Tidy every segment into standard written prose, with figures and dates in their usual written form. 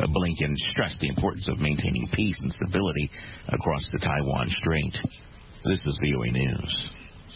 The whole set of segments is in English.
Blinken stressed the importance of maintaining peace and stability across the Taiwan Strait. This is VOA News.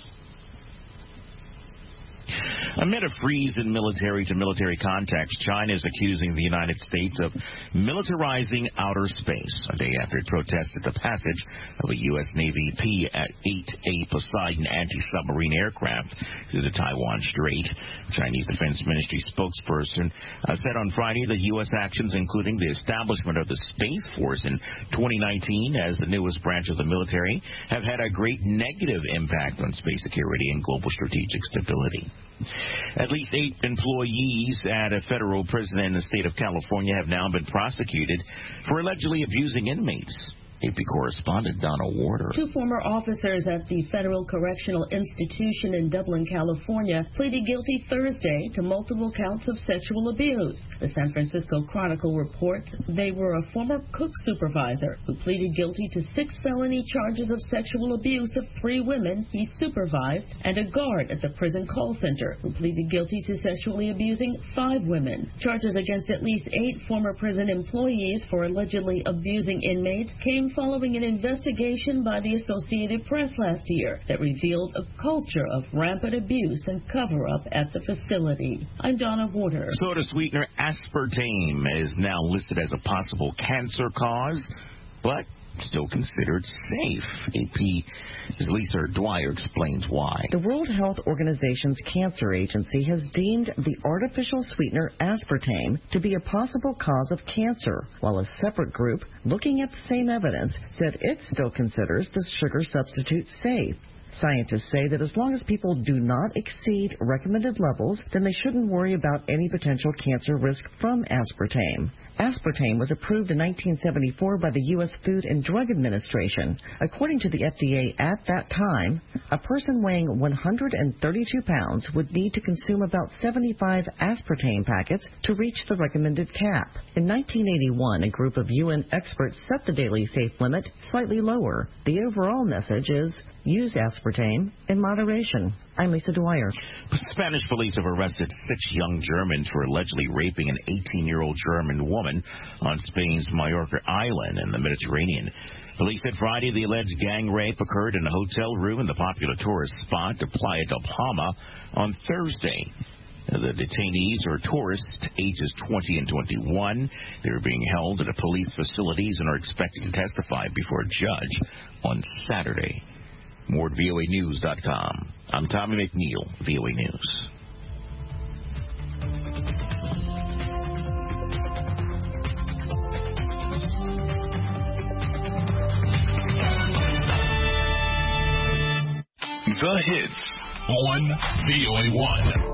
Amid a freeze in military-to-military contacts, China is accusing the United States of militarizing outer space a day after it protested the passage of a U.S. Navy P-8A Poseidon anti-submarine aircraft through the Taiwan Strait. Chinese Defense Ministry spokesperson said on Friday that U.S. actions, including the establishment of the Space Force in 2019 as the newest branch of the military, have had a great negative impact on space security and global strategic stability. At least 8 employees at a federal prison in the state of California have now been prosecuted for allegedly abusing inmates. AP correspondent Donna Warder. 2 former officers at the Federal Correctional Institution in Dublin, California, pleaded guilty Thursday to multiple counts of sexual abuse. The San Francisco Chronicle reports they were a former cook supervisor who pleaded guilty to 6 felony charges of sexual abuse of 3 women he supervised, and a guard at the prison call center who pleaded guilty to sexually abusing 5 women. Charges against at least 8 former prison employees for allegedly abusing inmates came following an investigation by the Associated Press last year that revealed a culture of rampant abuse and cover-up at the facility. I'm Donna Warder. Soda sweetener aspartame is now listed as a possible cancer cause, but still considered safe. AP's Lisa Dwyer explains why. The World Health Organization's Cancer Agency has deemed the artificial sweetener aspartame to be a possible cause of cancer, while a separate group looking at the same evidence said it still considers the sugar substitute safe. Scientists say that as long as people do not exceed recommended levels, then they shouldn't worry about any potential cancer risk from aspartame. Aspartame was approved in 1974 by the U.S. Food and Drug Administration. According to the FDA at that time, a person weighing 132 pounds would need to consume about 75 aspartame packets to reach the recommended cap. In 1981, a group of UN experts set the daily safe limit slightly lower. The overall message is use aspartame in moderation. I'm Lisa Dwyer. Spanish police have arrested 6 young Germans for allegedly raping an 18-year-old German woman on Spain's Mallorca island in the Mediterranean. Police said Friday the alleged gang rape occurred in a hotel room in the popular tourist spot of Playa del Palma on Thursday. The detainees are tourists ages 20 and 21. They are being held at a police facilities and are expected to testify before a judge on Saturday. More at voanews.com. I'm Tommy McNeil, VOA News. The hits on VOA1.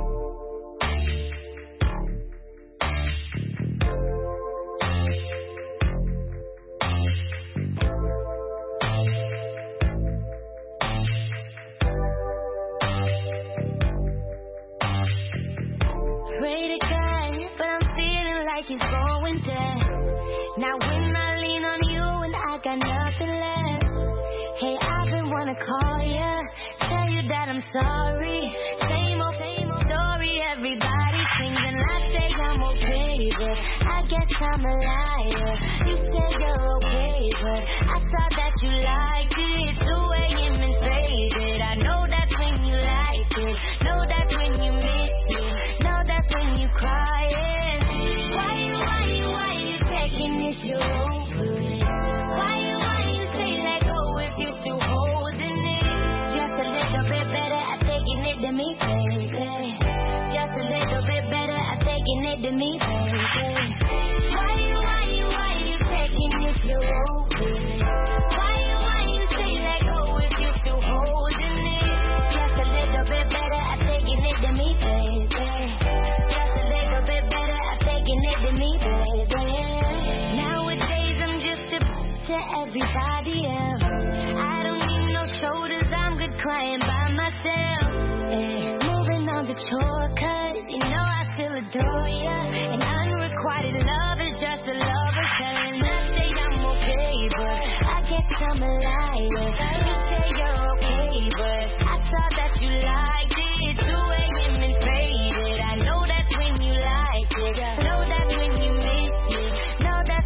He's going dead. Now when I lean on you and I got nothing left. Hey, I've been wanna call ya, tell you that I'm sorry. Same old story, everybody sings and I say I'm okay, but I guess I'm a liar. You said you're okay, but I saw that you liked it. The way you been faded, I know that's when you like it. Know that's when you miss it. Know that's when you crying. Why you taking this you're over it? Why you say let go if you're still holding it? Just a little bit better at taking it than me, baby. Just a little bit better at taking it than me, baby. Why you taking this you're over it? Why you say let go if you're still holding it? Just a little bit better at taking it than me, baby. Just a little bit better at taking it than me, baby. Nowadays I'm just to everybody else. I don't need no shoulders, I'm good crying by myself. Moving on to chore, cause you know I still adore ya. And unrequited love is just a lover telling us say I'm okay, but I guess I'm a liar. You say you're okay, but I saw that you liked it. The way you been faded, I know that's when you liked it. Know that's when you missed it. Know that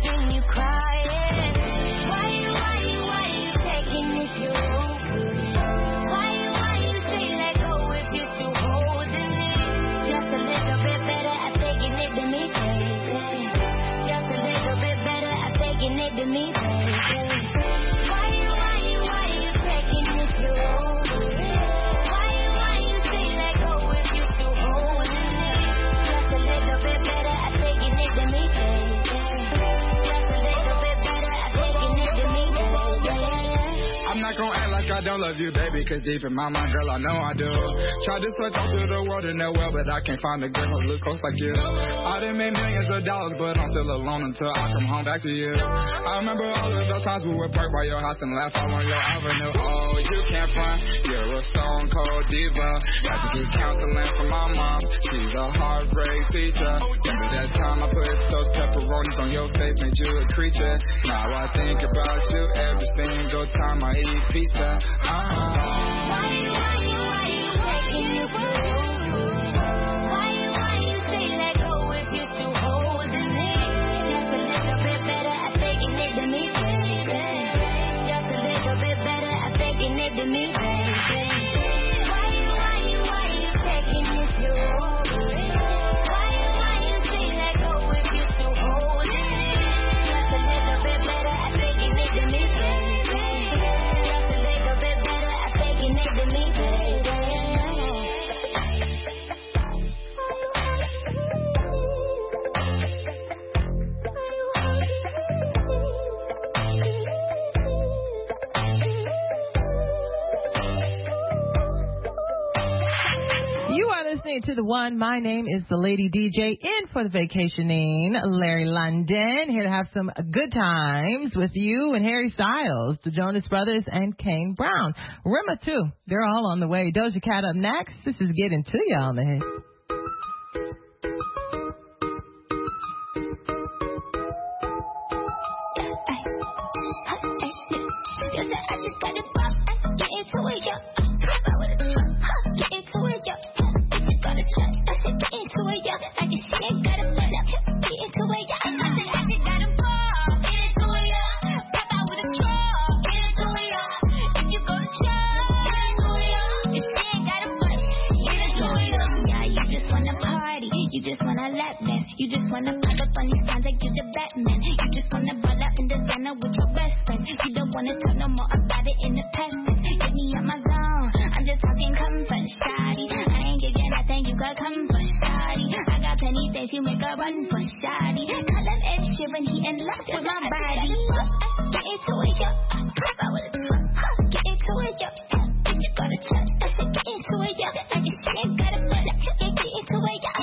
don't love you, baby, cause deep in my mind, girl, I know I do. Tried to search all through the world in that well, but I can't find a girl who look close like you. I done made millions of dollars, but I'm still alone until I come home back to you. I remember all of those times we would park by your house and laugh all on your avenue. Oh, you can't front, you're a stone cold diva. Had to get counseling from my mom, she's a heartbreak teacher. Remember that time I put those pepperonis on your face, made you a creature. Now I think about you every single time I eat pizza. Why you taking it for you? Why you say let go if you're still holding it? Just a little bit better at faking it than me, baby. Just a little bit better at faking it than me, baby. Why you taking it for you? Why you say let go if you're still holding it? Just a little bit better at faking it than me, baby. Just a little bit better at faking it than me, baby. You are listening to The One. My name is the Lady DJ, in for the vacationing Larry London, here to have some good times with you and Harry Styles, the Jonas Brothers, and Kane Brown. Rema, too. They're all on the way. Doja Cat up next. This is Getting To Ya on the Hit. You just wanna lap dance. You just wanna pop up on these signs like you the Batman. You just wanna ball out in designer with your best friend. You don't wanna talk no more about it in the past tense. Get me out my zone. I'm just talking comfort, shawty. I ain't giving nothing, you got comfort, shawty. I got plenty things you make a run for, shawty. Call him Ed Sheeran, he in love with my body. Get into it, yo. Pop out with a truck. Get into it, yo. If you go to church, I said get into it, yo. I just ain't gotta put it. Get into it, yo.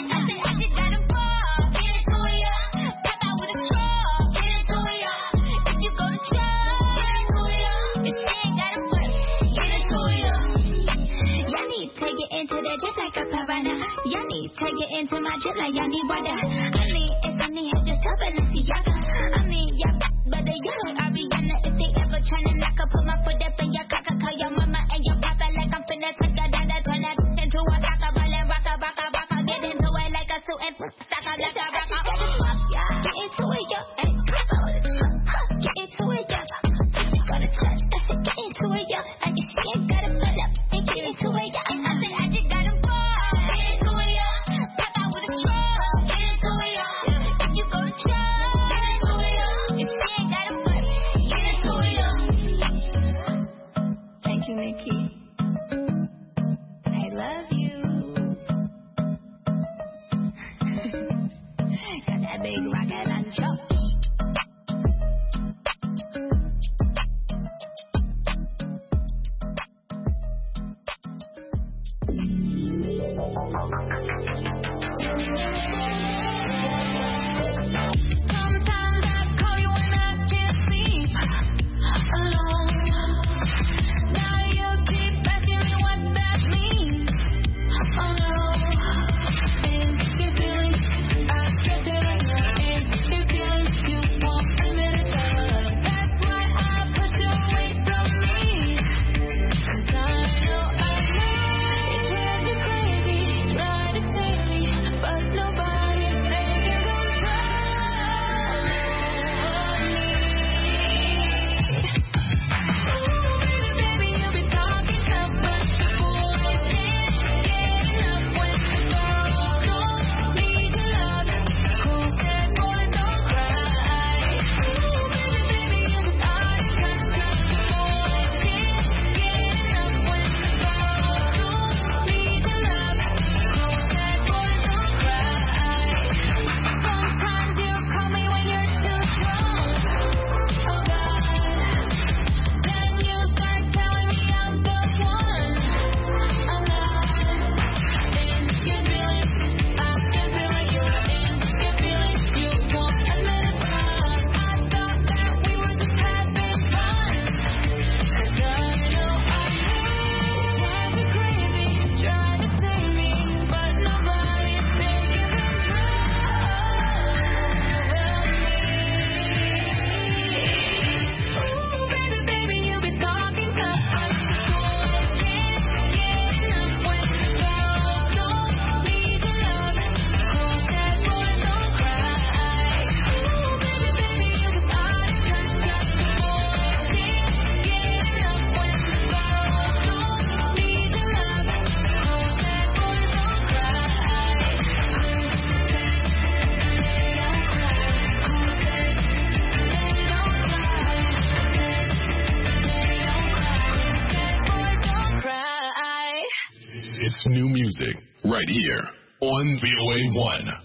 Just like a piranha, y'all need to get into my drip like y'all need water. I mean, if I need help, just tell Balenciaga. I mean, y'all better yell like Ariana. If they ever tryna knock, I put my foot up in your cock. I call your mama and your papa like I'm finna take her down. Turn that into a cock, rollin' rocka. Get into it like a suit and stock up like a rocker. Get into it, yo. Get into it, yo. Go to church, I said get into it, yo. I just ain't gotta pull up and get into it, yo. I said I just gotta Nikki, I love you. Got that big rocket launcher. Sometimes I call you when I can't sleep alone. Nobody It's new music right here on VOA1.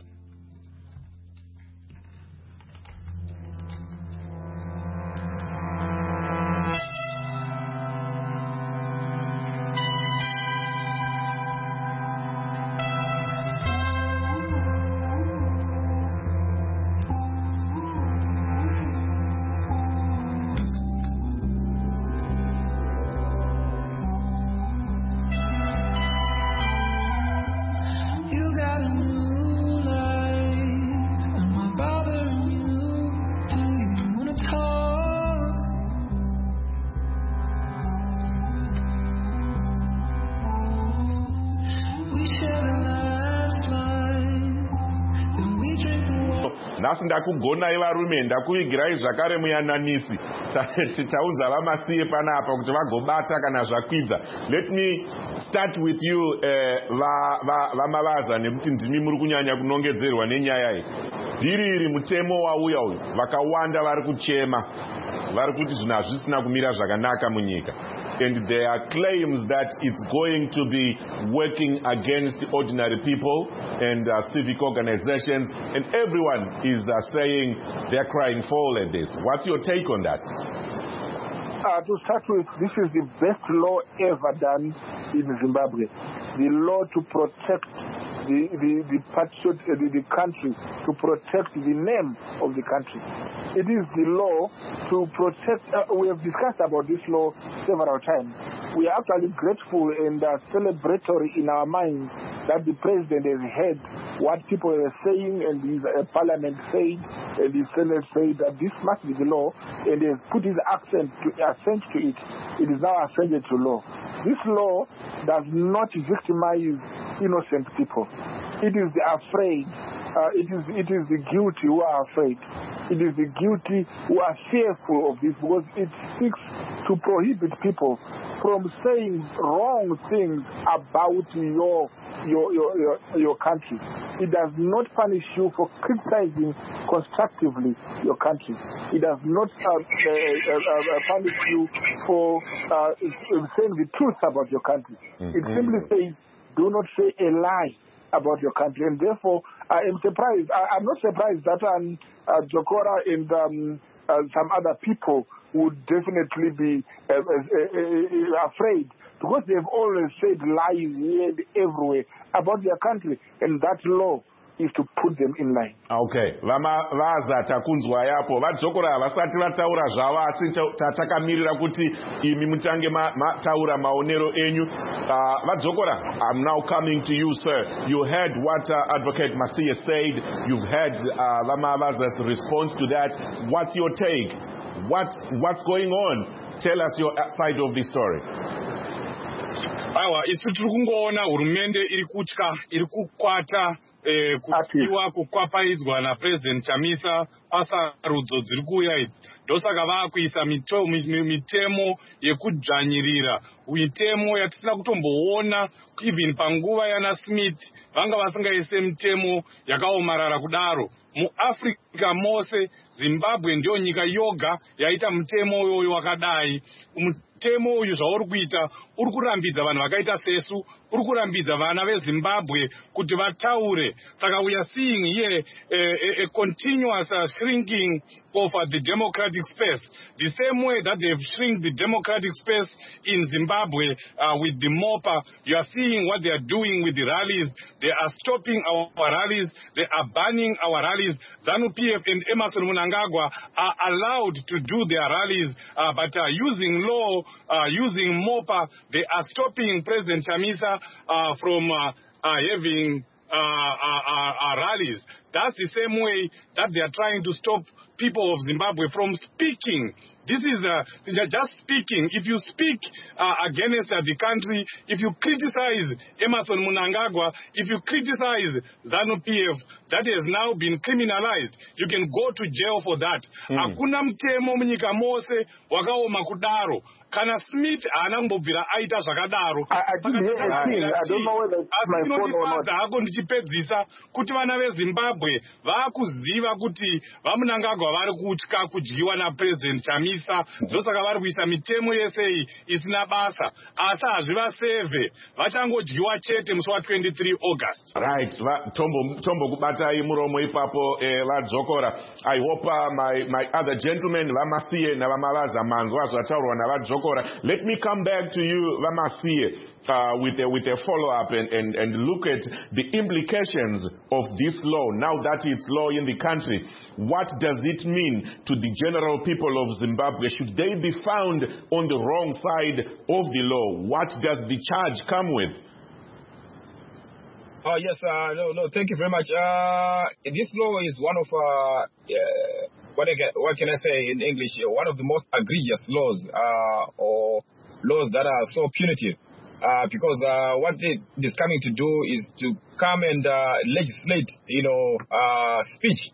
Nhasi ndakugonai varume ndakuvigirai zvakare muyananisi taunza vamasiye panapa kuti vagobata kana zvakwidza. Let me start with you vamavaza nekuti ndimi muri kunyanya kunongedzerwa nenyaya iyi. Dhiriri mutemo wauya uyu vakawanda vari kuchema vari kuti zvinhu hazvisina kumira zvakanaka munyika. And there are claims that it's going to be working against ordinary people and civic organizations, and everyone is saying they're crying foul at this. What's your take on that? To start with, this is the best law ever done in Zimbabwe. The law to protect the country, to protect the name of the country. It is the law to protect, we have discussed about this law several times. We are actually grateful and celebratory in our minds that the president has heard what people are saying, and his parliament said, and the Senate said that this must be the law, and has put his assent to it. It is now ascended to law. This law does not victimize innocent people. It is the afraid. It is the guilty who are afraid. It is the guilty who are fearful of this, because it seeks to prohibit people from saying wrong things about your country. It does not punish you for criticizing constructively your country. It does not punish you for saying the truth about your country. It simply says, do not say a lie about your country. And therefore, I am surprised. I'm not surprised that Jokora and some other people would definitely be afraid, because they've always said lies here and everywhere about their country, and that law is to put them in line. Okay. Vaza takunzwa yapo. Vadzokora vasati vataura zvavo asi takamirira kuti imi mutange mataura maonero enyu. Vadzokora, I'm now coming to you, sir. You heard what Advocate Masiye said. You've heard Vamavaza's response to that. What's your take? What's going on? Tell us your side of the story. Aiwa, isu tiri kungoona hurumende iri kukwata kupiwa kukwapaidzwa naPresident Chamisa pasarudzo dziri kuuya idzi. Ndosaka vakuisa mitemo yekudzvanyirira, mitemo yatisina kutomboona even panguva yana Smith. Vanga vasingaise mitemo yakaomarara kudaro. MuAfrica mose Zimbabwe ndio nyika yoga yaita mutemo uyoyo wakadai. Mutemo uyu zvauri kuita uri kurambidza vanhu vakaita sesu, uri kurambidza vana veZimbabwe kuti vataure. Saka we are seeing here a continuous shrinking of the democratic space. The same way that they've shrunk the democratic space in Zimbabwe with the MOPA, you are seeing what they are doing with the rallies. They are stopping our rallies. They are banning our rallies. ZANU-PF and Emmerson Mnangagwa are allowed to do their rallies, but using law, using MOPA, they are stopping President Chamisa from having rallies. That's the same way that they are trying to stop people of Zimbabwe from speaking. This is just speaking. If you speak against the country, if you criticize Emmerson Mnangagwa, if you criticize ZANU-PF, that has now been criminalized. You can go to jail for that. Hakuna mtemo munyika mose wakaoma kudaro. Kana Smith anangobvira aita zvakadaro. I don't know whether it's my phone or not. Hako ndichipedzisa kuti vana veZimbabwe vakuziva kuti vaMnangagwa vachizimbabwe vari kutya kudyiwa napresident Chamisa, ndosaka vari kuisa mitemo yese iyi isina basa, asi hazvivasevhe, vachangodyiwa chete musi wa23 August. Right, Tombo kubatai muromo ipapo vadzokora. I hope my other gentlemen vamasiye navamalaza manzwa zvataurwa navadzokora. Let me come back to you vamasiye with a follow-up and look at the implications of this law. Now that it's law in the country, what does it mean to the general people of Zimbabwe? Should they be found on the wrong side of the law? What does the charge come with? Oh, yes, no, thank you very much. This law is one of, what can I say in English, one of the most egregious laws, or laws that are so punitive, because what it is coming to do is to come and legislate, speech.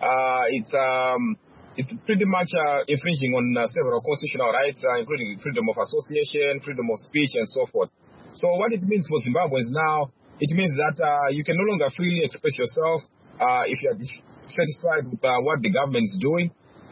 It's pretty much infringing on several constitutional rights, including freedom of association, freedom of speech, and so forth. So what it means for Zimbabweans now, it means that you can no longer freely express yourself if you are dissatisfied with what the government is doing.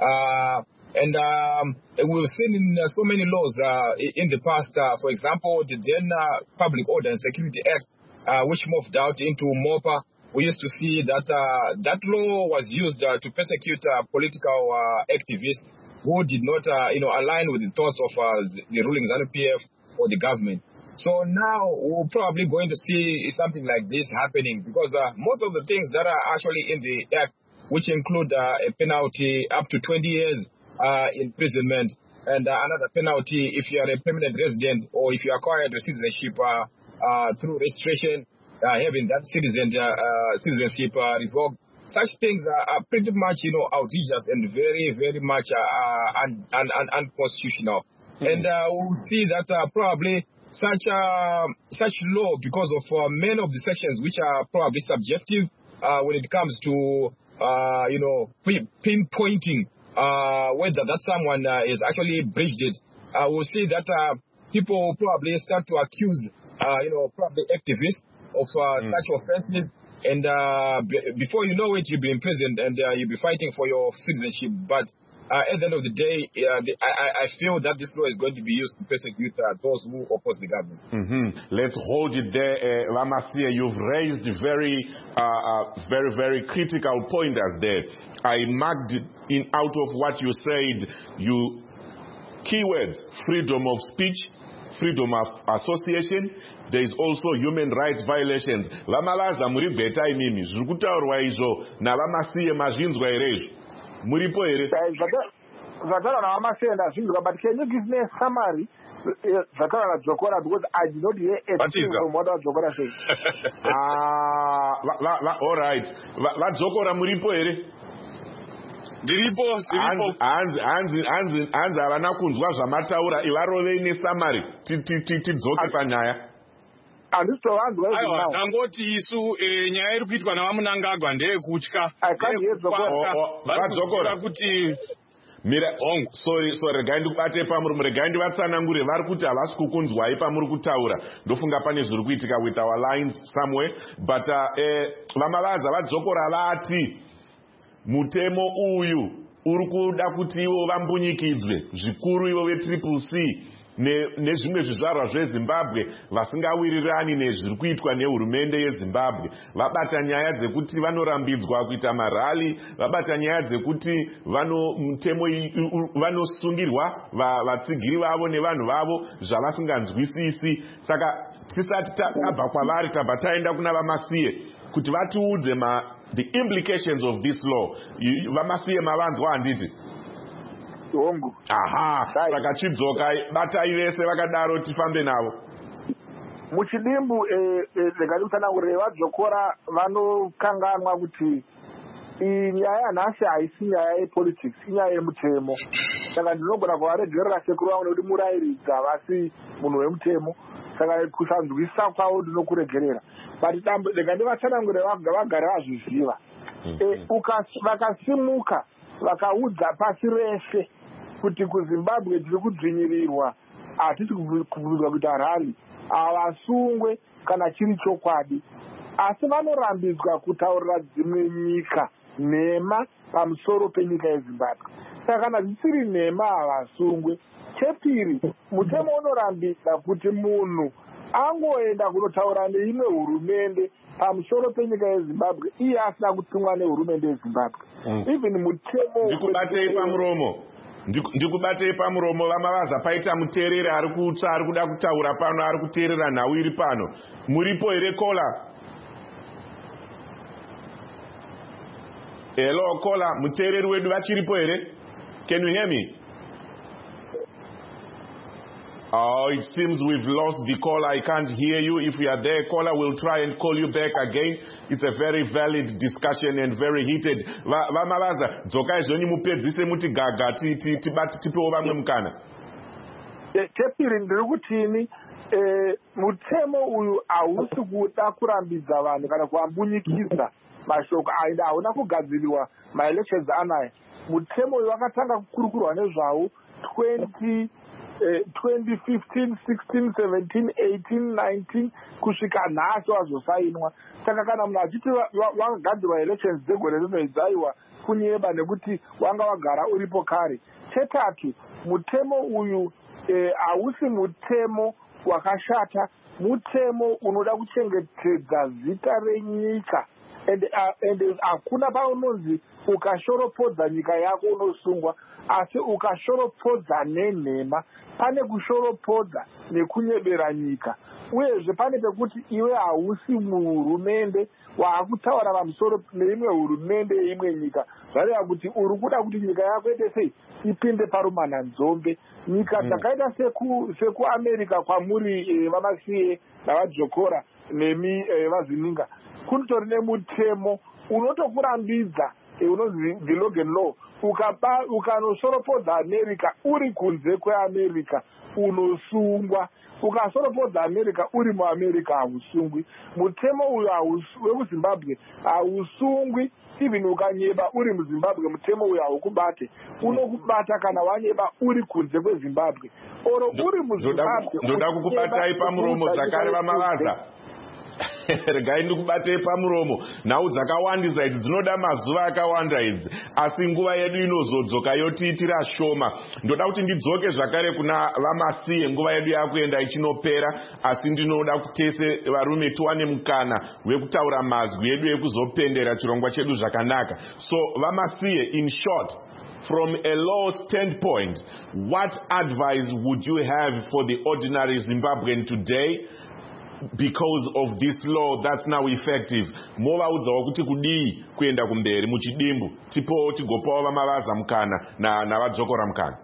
We've seen in so many laws in the past, for example, the then Public Order and Security Act, which moved out into MOPA. We used to see that that law was used to persecute political activists who did not align with the thoughts of the ruling ZANU-PF or the government. So now we're probably going to see something like this happening, because most of the things that are actually in the act, which include a penalty up to 20 years imprisonment, and another penalty if you are a permanent resident or if you acquired a citizenship through registration, having that citizenship revoked. Such things are pretty much outrageous and very, very much unconstitutional. And we'll see that probably such law, because of many of the sections which are probably subjective when it comes to pinpointing whether that someone is actually breached it. We'll see that people will probably start to accuse probably activists of such offenses, and before you know it, you'll be imprisoned and you'll be fighting for your citizenship. But at the end of the day, I feel that this law is going to be used to persecute those who oppose the government. Mm-hmm. Let's hold it there. Vamasiye, you've raised very, very critical pointers there. I marked in out of what you said, keywords: freedom of speech, freedom of association. There is also human rights violations. Vamalaza muri beta imimi. Zviri kutaurwa izvo navamasiye mazvinzwa here? Muripo here? Zvatara navamasiye ndazvinzwa, but can you give me a summary? Zvatara nadzokora, because I did not hear anything from what Dzokora said. All right. Vadzokora muripo here? Ndiripo. Hanzi havana kunzwa zvamataura, ivarovei nesamari tidzoke panyaya. Aiwa, tangoti isu nyaya iri kuitwa navamunangagwa ndeyekutya. Vadzokora kuti sorry, regai ndikubate pamuri, regai ndivatsanangure. Vari kuti havasi kukunzwai pamuri kutaura. Ndofunga pane zviri kuitika with our lines somewhere. But vamalaza vadzokora vati mutemo uyu uri kuda kuti ivo vambunyikidze zvikuru ivo veCCC nezvimwe zvizvarwa zveZimbabwe vasingawirirani nezviri kuitwa nehurumende yeZimbabwe. Vabata nyaya dzekuti vanorambidzwa kuita marali, vabata nyaya dzekuti mutemo vanosungirwa vatsigiri vavo nevanhu vavo zvavasinganzwisisi. Saka tisati tabva kwavari tabva taenda kuna Vamasiye kuti vatiudze the implications of this law. Vamasiye mavanzwa handiti? Aha, saka chidzoka batai vese vakadaro tifambe navo. Muchidimbu ndikatitsanangurire vadzokora vanokanganwa kuti iyi nyaya yanhasi haisi nyaya yepolitics, inyaya yemutemo. Saka ndinogona kuvaregerera sekuru vangu nekuti murayiridza havasi munhu wemutemo. Saka kusanzwisisa kwavo ndinokuregerera. But ndingandivatsanangurire vagare vazviziva. Vakasimuka vakaudza pasi reshe kuti kuZimbabwe tiri kudzvinyirirwa, hatisi kubvumirwa kuita rali, havasungwe kana chiri chokwadi. Asi vanorambidzwa kutaurira dzimwe nyika nhema pamusoro penyika yezimbabwe. Saka kana zvisiri nhema havasungwe. Chepiri, mutemo unorambidza kuti munhu angoenda kunotaura neimwe hurumende pamusoro penyika yezimbabwe iye asina kutumwa nehurumende yezimbabwe. Even mutemo ndikubatei pamuromo vamavaza paita muteereri ari kutsva ari kuda kutaura pano ari kuteerera nhau iri pano. Muripo here kola? Hello kola, muteereri wedu vachiripo here? Can you hear me? Oh, it seems we've lost the caller. I can't hear you. If you are there, caller, we'll try and call you back again. It's a very valid discussion and very heated. Vamavaza, dzokai zvonyi mupedzise muti gaga tipewo vamwe mukana. Chepiri ndiri kutini mutemo uyu hausi kuda kurambidza vanhu kana kuambunyikisa mashoko aida hauna kugadziriwa maelections anaya. Mutemo uyu wakatanga kukurukurwa nezvawo 2015, 16, 17, 18, 19 kusvika nhasi wazosainwa. Saka kana munhu achiti wakagadzirwa elections dzegore rino idzaiwa kunyeba nekuti wanga wagara uripo kare. Chetatu, mutemo uyu hausi mutemo wakashata, mutemo unoda kuchengetedza zita renyika. And hakuna paunonzi ukashoropodza nyika yako unosungwa, asi ukashoropodza nenhema. Pane kushoropodza nekunyebera nyika. Uyezve pane pekuti iwe hausi muhurumende waakutaura pamusoro neimwe hurumende yeimwe nyika. Zvareva kuti uri kuda kuti nyika yako ite sei ipinde parumananzombe. Nyika dzakaita sekuamerica kwamuri vamasiye navajokora nemi vazininga kunotori nemutemo unotokurambidza unonzi the Logan Law. Ukanosoropodza America uri kunze kweAmerica unosungwa. Ukasoropodza America uri muAmerica hausungwi. Mutemo uyu wekuZimbabwe hausungwi. Even ukanyeba uri muZimbabwe mutemo uyu haukubate. Unokubata kana wanyeba uri kunze kweZimbabwe. Oro uri muZimbabwe. Ndoda kukubatai pamuromo zvakare vamavaza. Regai ndikubatei pamuromo. Nhau dzakawandisa idzi dzinoda mazuva akawanda idzi, asi nguva yedu inozodzoka yotiitira shoma. Ndoda kuti ndidzoke zvakare kuna vamasiye, nguva yedu yakuenda ichinopera, asi ndinoda kuti tese varume tiwane mukana wekutaura mazwi edu ekuzopendera chirongwa chedu zvakanaka. So vamasiye, in short, from a law standpoint, what advice would you have for the ordinary Zimbabwean today because of this law that's now effective? Movaudzawo kuti kudii kuenda kumberi muchidimbu, tipo tigopawo vamavaza mukana navadzokora mukana.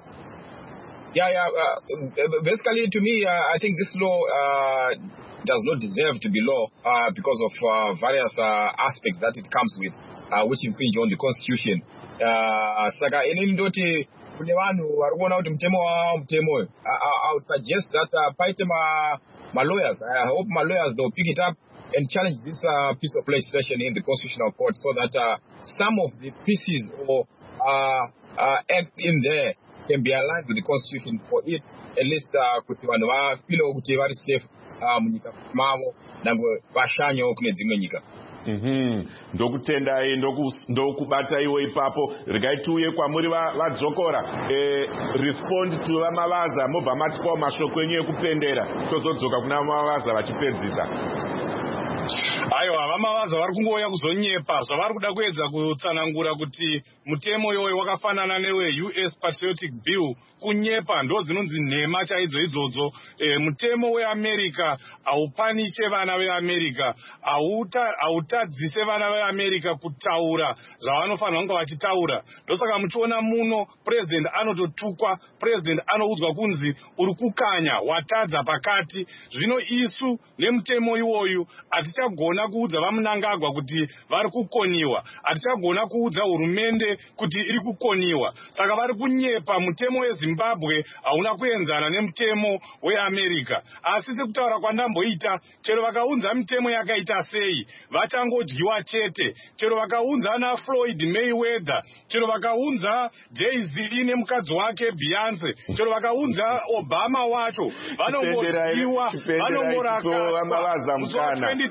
Basically, to me, I think this law does not deserve to be law because of various aspects that it comes with, which infringe on the Constitution. Saka inini ndoti kune vanhu vari kuona kuti mutemo mutemoyo, I would suggest that paite my lawyers, I hope my lawyers they'll pick it up and challenge this piece of legislation in the Constitutional Court so that some of the pieces or act in there can be aligned with the Constitution for it, at least kuti vanhu vafile kuti vari safe munyika mavo nangwe vashanyawo kune dzimwe nyika. Ndokutendai ndokubataiwo ipapo. Regai tiuye kwamuri vadzokora. Respond to vamavaza mobva matipawo mashoko enyu ekupendera tozodzoka kuna vamavaza vachipedzisa. Aiwa, vamavaza vari kungoya kuzonyepa zvavari kuda kuedza kutsanangura kuti mutemo iwoyo wakafanana newe-US Patriotic Bill. Kunyepa ndo dzinonzi nhema chaidzo idzodzo. Mutemo weAmerica haupaniche vana veAmerica, hautadzise vana veAmerica kutaura zvavanofanira kunge vachitaura. Ndosaka muchiona muno president anototukwa, president anoudzwa kunzi uri kukanya, watadza pakati. Zvino isu nemutemo iwoyu hatichagona kuudza vamunangagwa kuti vari kukoniwa, hatichagona kuudza hurumende kuti iri kukoniwa. Saka vari kunyepa. Mutemo weZimbabwe hauna kuenzana nemutemo weAmerica. Asi sekutaura kwandamboita, chero vakaunza mitemo yakaita sei vachangodyiwa chete. Chero vakaunza ana Floyd Mayweather, chero vakaunza Jay-Z nemukadzi wake Beyonce, chero vakaunza Obama wacho, vanongodyiwa, vanomboraka 23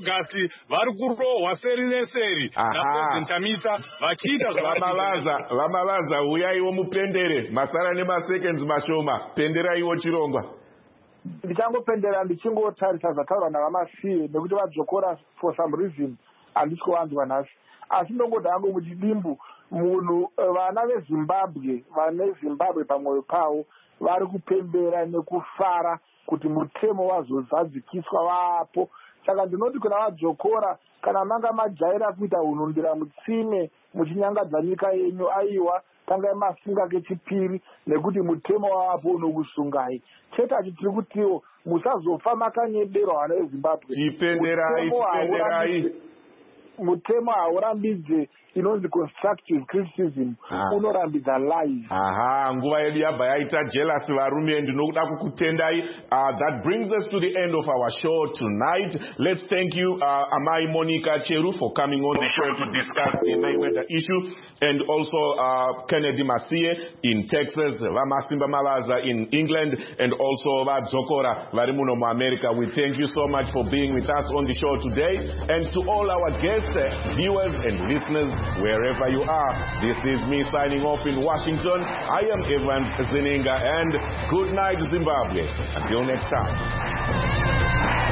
August vari kurohwa seri neseri napresident Chamisa vachiita Vamalaza uyaiwo mupendere masara nemaseconds mashoma penderaiwo chirongwa. Ndichangopendera ndichingotarisa zvataurwa navamasiye nekuti vadzokora for some reason handisi kuvanzwa nhasi, asi ndongoda hangu muchidimbu munhu vana veZimbabwe vane Zimbabwe pamwoyo pavo vari kupembera nekufara kuti mutemo wazozadzikiswa vapo. Saka ndinoti kuna vadzokora kana manga majaira kuita hunhundira mutsime muchinyangadza nyika yenyu aiwa tangai mafunga kechipiri nekuti mutemo wavapo unokusungai. Chete achitiri kutiwo musazofa makanyederwa vana veZimbabwe. Chipenderai. Mutemo haurambidze inonzi constructive criticism, unorambidza lies. Nguva yedu yabva yaita jealous varume, ndinoda kukutendai. That brings us to the end of our show tonight. Let's thank you Amai Monica Cheru for coming on the show to discuss the Mayweather issue, and also Kennedy Masie in Texas, Vamasimba Malaza in England, and also Vadzokora Varimuno mu America. We thank you so much for being with us on the show today, and to all our guests, viewers and listeners, wherever you are, this is me signing off in Washington. I am Evan Zeninga, and good night, Zimbabwe. Until next time.